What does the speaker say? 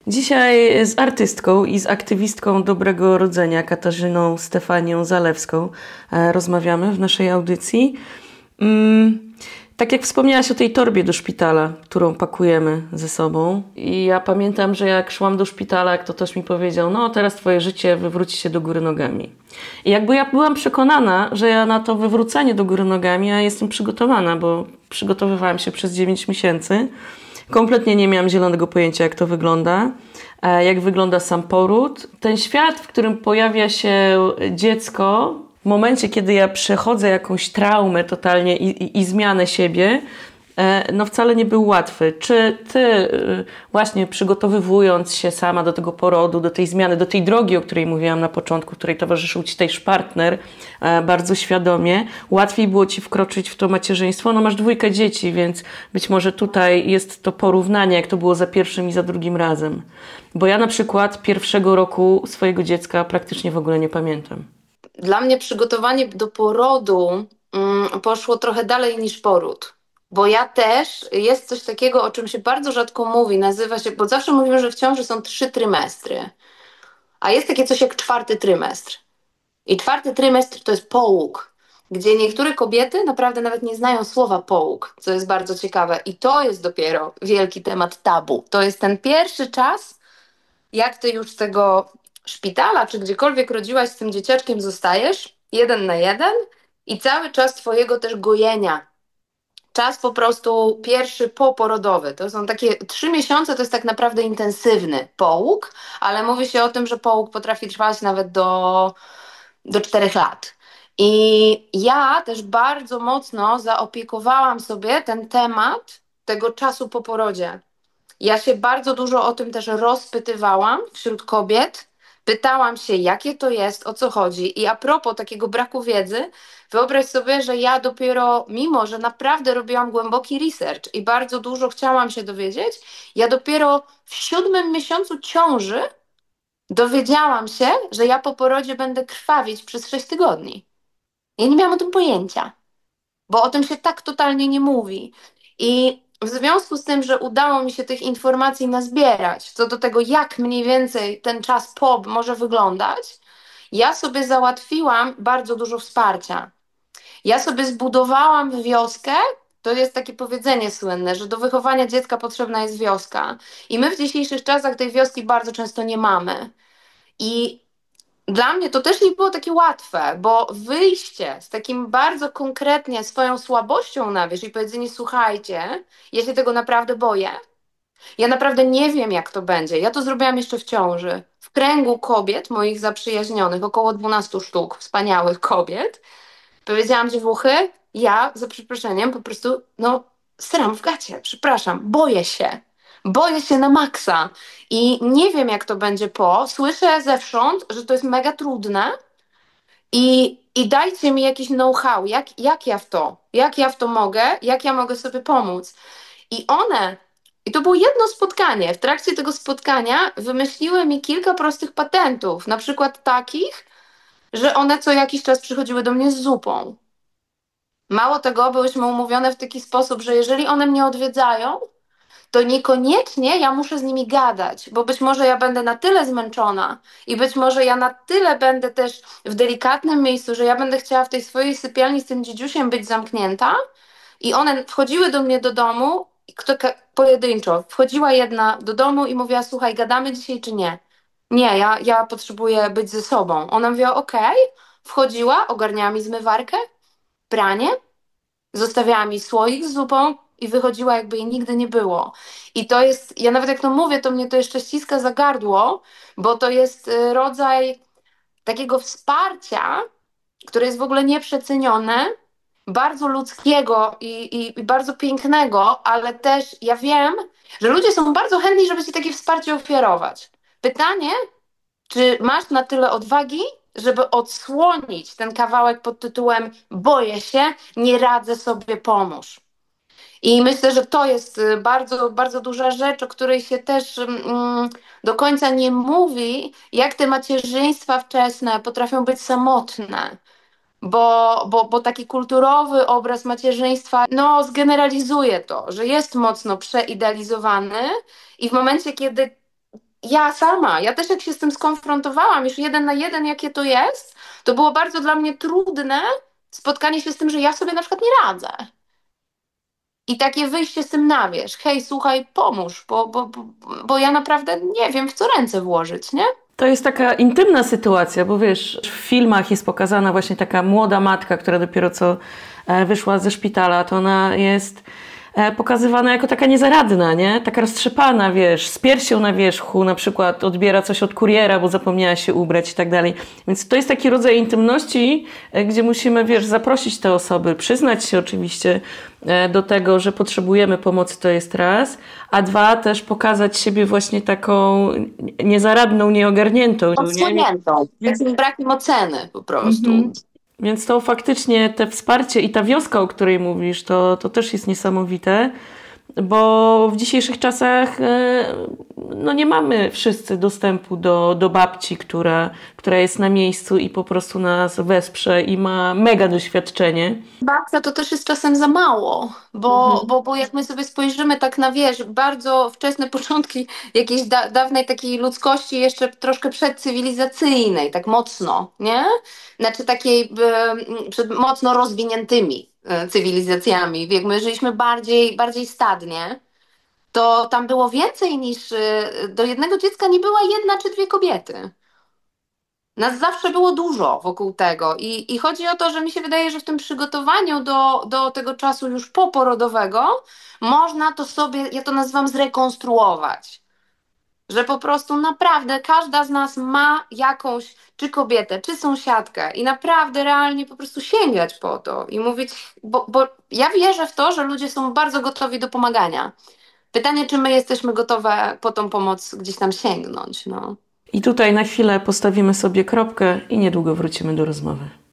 Dzisiaj z artystką i z aktywistką dobrego rodzenia, Katarzyną Stefanią Zalewską, rozmawiamy w naszej audycji. Tak jak wspomniałaś o tej torbie do szpitala, którą pakujemy ze sobą. I ja pamiętam, że jak szłam do szpitala, ktoś mi powiedział, no teraz twoje życie wywróci się do góry nogami. I jakby ja byłam przekonana, że ja na to wywrócenie do góry nogami ja jestem przygotowana, bo przygotowywałam się przez 9 miesięcy. Kompletnie nie miałam zielonego pojęcia, jak to wygląda, jak wygląda sam poród. Ten świat, w którym pojawia się dziecko, w momencie, kiedy ja przechodzę jakąś traumę totalnie i zmianę siebie, no wcale nie był łatwy. Czy ty właśnie przygotowywując się sama do tego porodu, do tej zmiany, do tej drogi, o której mówiłam na początku, której towarzyszył ci też partner bardzo świadomie, łatwiej było ci wkroczyć w to macierzyństwo? No masz 2 dzieci, więc być może tutaj jest to porównanie, jak to było za pierwszym i za drugim razem. Bo ja na przykład pierwszego roku swojego dziecka praktycznie w ogóle nie pamiętam. Dla mnie przygotowanie do porodu poszło trochę dalej niż poród. Bo ja też, jest coś takiego, o czym się bardzo rzadko mówi, nazywa się, bo zawsze mówimy, że w ciąży są 3 trymestry, a jest takie coś jak 4. trymestr. I 4. trymestr to jest połóg, gdzie niektóre kobiety naprawdę nawet nie znają słowa połóg, co jest bardzo ciekawe. I to jest dopiero wielki temat tabu. To jest ten pierwszy czas, jak ty już z tego szpitala, czy gdziekolwiek rodziłaś z tym dzieciaczkiem, zostajesz 1 na 1 i cały czas twojego też gojenia. Czas po prostu pierwszy poporodowy. To są takie 3 miesiące, to jest tak naprawdę intensywny połóg, ale mówi się o tym, że połóg potrafi trwać nawet do 4 lat. I ja też bardzo mocno zaopiekowałam sobie ten temat tego czasu po porodzie. Ja się bardzo dużo o tym też rozpytywałam wśród kobiet. Pytałam się, jakie to jest, o co chodzi. I a propos takiego braku wiedzy, wyobraź sobie, że ja dopiero, mimo że naprawdę robiłam głęboki research i bardzo dużo chciałam się dowiedzieć, ja dopiero w 7 miesiącu ciąży dowiedziałam się, że ja po porodzie będę krwawić przez 6 tygodni. Ja nie miałam o tym pojęcia, bo o tym się tak totalnie nie mówi. I w związku z tym, że udało mi się tych informacji nazbierać co do tego, jak mniej więcej ten czas po może wyglądać, ja sobie załatwiłam bardzo dużo wsparcia. Ja sobie zbudowałam wioskę. To jest takie powiedzenie słynne, że do wychowania dziecka potrzebna jest wioska. I my w dzisiejszych czasach tej wioski bardzo często nie mamy. I dla mnie to też nie było takie łatwe, bo wyjście z takim bardzo konkretnie swoją słabością na wierzch i powiedzenie, słuchajcie, ja się tego naprawdę boję. Ja naprawdę nie wiem, jak to będzie. Ja to zrobiłam jeszcze w ciąży. W kręgu kobiet, moich zaprzyjaźnionych, około 12 sztuk wspaniałych kobiet, powiedziałam dziewuchy, ja za przeproszeniem po prostu, no, sram w gacie, przepraszam, boję się. Boję się na maksa i nie wiem, jak to będzie po. Słyszę zewsząd, że to jest mega trudne i dajcie mi jakiś know-how, jak ja w to mogę, jak ja mogę sobie pomóc. I one, i to było jedno spotkanie, w trakcie tego spotkania wymyśliły mi kilka prostych patentów, na przykład takich, że one co jakiś czas przychodziły do mnie z zupą. Mało tego, byłyśmy umówione w taki sposób, że jeżeli one mnie odwiedzają, to niekoniecznie ja muszę z nimi gadać, bo być może ja będę na tyle zmęczona i być może ja na tyle będę też w delikatnym miejscu, że ja będę chciała w tej swojej sypialni z tym dziedziusiem być zamknięta i one wchodziły do mnie do domu, i pojedynczo. Wchodziła jedna do domu i mówiła, słuchaj, gadamy dzisiaj czy nie? Nie, ja potrzebuję być ze sobą. Ona mówiła, okej. Wchodziła, ogarniała mi zmywarkę, pranie, zostawiała mi słoik z zupą i wychodziła, jakby jej nigdy nie było. I to jest, ja nawet jak to mówię, to mnie to jeszcze ściska za gardło, bo to jest rodzaj takiego wsparcia, które jest w ogóle nieprzecenione, bardzo ludzkiego i bardzo pięknego, ale też ja wiem, że ludzie są bardzo chętni, żeby ci takie wsparcie ofiarować. Pytanie, czy masz na tyle odwagi, żeby odsłonić ten kawałek pod tytułem Boję się, nie radzę sobie, pomóż. I myślę, że to jest bardzo, bardzo duża rzecz, o której się też do końca nie mówi, jak te macierzyństwa wczesne potrafią być samotne. Bo taki kulturowy obraz macierzyństwa no, zgeneralizuje to, że jest mocno przeidealizowany i w momencie, kiedy Ja też jak się z tym skonfrontowałam, już jeden na jeden, jakie to jest, to było bardzo dla mnie trudne spotkanie się z tym, że ja sobie na przykład nie radzę. I takie wyjście z tym na wierzch. Hej, słuchaj, pomóż, bo ja naprawdę nie wiem, w co ręce włożyć, nie? To jest taka intymna sytuacja, bo wiesz, w filmach jest pokazana właśnie taka młoda matka, która dopiero co wyszła ze szpitala, to ona jest pokazywana jako taka niezaradna, nie? Taka roztrzepana, wiesz, z piersią na wierzchu, na przykład odbiera coś od kuriera, bo zapomniała się ubrać i tak dalej. Więc to jest taki rodzaj intymności, gdzie musimy, wiesz, zaprosić te osoby, przyznać się oczywiście do tego, że potrzebujemy pomocy, to jest raz, a dwa, też pokazać siebie właśnie taką niezaradną, nieogarniętą. Nie? Odsłoniętą, takim brakiem oceny po prostu. Mhm. Więc to faktycznie te wsparcie i ta wioska, o której mówisz, to też jest niesamowite, bo w dzisiejszych czasach no nie mamy wszyscy dostępu do babci, która jest na miejscu i po prostu nas wesprze i ma mega doświadczenie. Babcia to też jest czasem za mało, Mhm. bo jak my sobie spojrzymy tak na, wiesz, bardzo wczesne początki jakiejś dawnej takiej ludzkości, jeszcze troszkę przedcywilizacyjnej, tak mocno, nie? Znaczy takiej przed mocno rozwiniętymi cywilizacjami. Jak my żyliśmy bardziej stadnie, to tam było więcej niż do jednego dziecka nie była jedna czy dwie kobiety. Nas zawsze było dużo wokół tego i chodzi o to, że mi się wydaje, że w tym przygotowaniu do tego czasu już poporodowego można to sobie, ja to nazywam zrekonstruować. Że po prostu naprawdę każda z nas ma jakąś, czy kobietę, czy sąsiadkę i naprawdę realnie po prostu sięgać po to i mówić, bo ja wierzę w to, że ludzie są bardzo gotowi do pomagania. Pytanie, czy my jesteśmy gotowe po tą pomoc gdzieś tam sięgnąć, no. I tutaj na chwilę postawimy sobie kropkę i niedługo wrócimy do rozmowy.